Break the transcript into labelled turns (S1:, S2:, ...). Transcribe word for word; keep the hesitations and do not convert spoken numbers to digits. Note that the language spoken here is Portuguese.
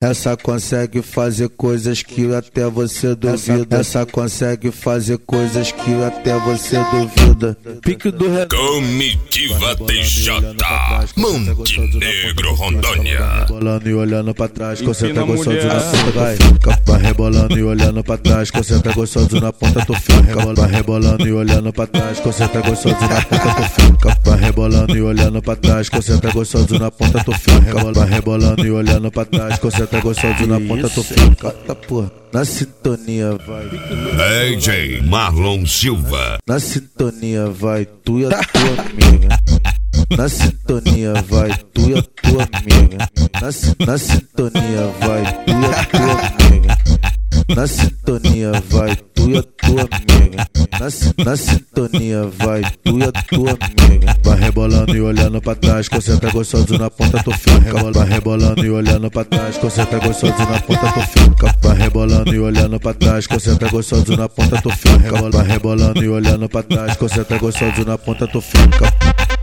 S1: Essa consegue fazer coisas que até você duvida. Essa consegue fazer coisas que até você duvida. Pique do re...
S2: Comitiva T J, Montenegro, Rondônia.
S1: Rebolando e olhando pra trás, concentra gostoso na ponta, vai. Vai rebolando e olhando pra trás, concentra gostoso na ponta, tu fica. Vai rebolando e olhando pra trás, concentra gostoso na ponta, tu fica. Vai rebolando e olhando pra trás, concentra gostoso na ponta, tu fica. Vai rebolando e olhando pra trás, concentra gostoso na ponta, tu fica. Tá porra, na sintonia vai.
S2: D J Marlon Silva.
S1: Na sintonia vai tu e a tua amiga. Na sintonia vai tu e a tua amiga. Na, na sintonia vai tu e a tua amiga. Na sintonia vai tu e a tua amiga. Na, na sintonia vai tu e a tua amiga. Vai rebolando e olhando pra trás, concentra gostoso na ponta, tu fica. Vai rebolando e olhando pra trás, concentra gostoso na ponta, tu fica. Vai rebolando e olhando pra trás, concentra gostoso na ponta, tu fica. Vai rebolando e olhando pra trás, concentra gostoso na ponta, tu fica.